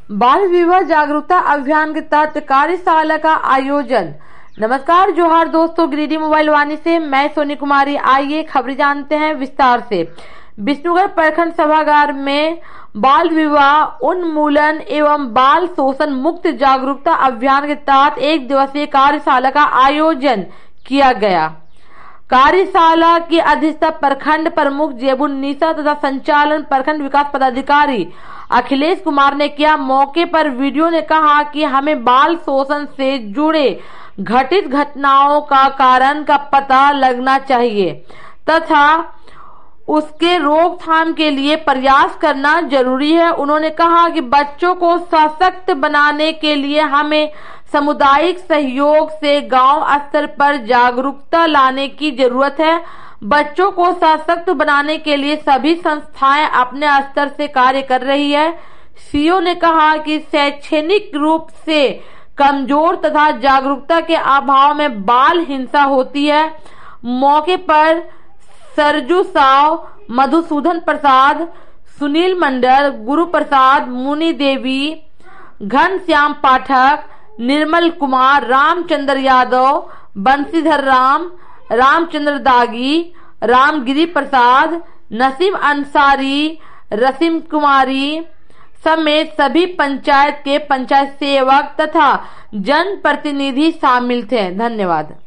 बाल विवाह जागरूकता अभियान के तहत कार्यशाला का आयोजन। नमस्कार, जोहार दोस्तों, गिरिडीह मोबाइल वाणी से मैं सोनी कुमारी। आइए खबरें जानते हैं विस्तार से। विष्णुगढ़ प्रखंड सभागार में बाल विवाह उन्मूलन एवं बाल शोषण मुक्त जागरूकता अभियान के तहत 1 दिवसीय कार्यशाला का आयोजन किया गया। कार्यशाला की अध्यक्षता प्रखंड प्रमुख जेबुन्निसा तथा संचालन प्रखंड विकास पदाधिकारी अखिलेश कुमार ने किया। मौके पर वीडियो ने कहा कि हमें बाल शोषण से जुड़े घटित घटनाओं का कारण का पता लगना चाहिए तथा उसके रोकथाम के लिए प्रयास करना जरूरी है। उन्होंने कहा कि बच्चों को सशक्त बनाने के लिए हमें सामुदायिक सहयोग से गांव स्तर पर जागरूकता लाने की जरूरत है। बच्चों को सशक्त बनाने के लिए सभी संस्थाएं अपने स्तर से कार्य कर रही है। सीओ ने कहा कि शैक्षणिक रूप से कमजोर तथा जागरूकता के अभाव में बाल हिंसा होती है। मौके पर सरजू साव, मधुसूदन प्रसाद, सुनील मंडल, गुरु प्रसाद, मुनि देवी, घनश्याम पाठक, निर्मल कुमार, रामचंद्र यादव, बंशीधर राम, रामचंद्र दागी, रामगिरी प्रसाद, नसीम अंसारी, रसीम कुमारी समेत सभी पंचायत के पंचायत सेवक तथा जन प्रतिनिधि शामिल थे। धन्यवाद।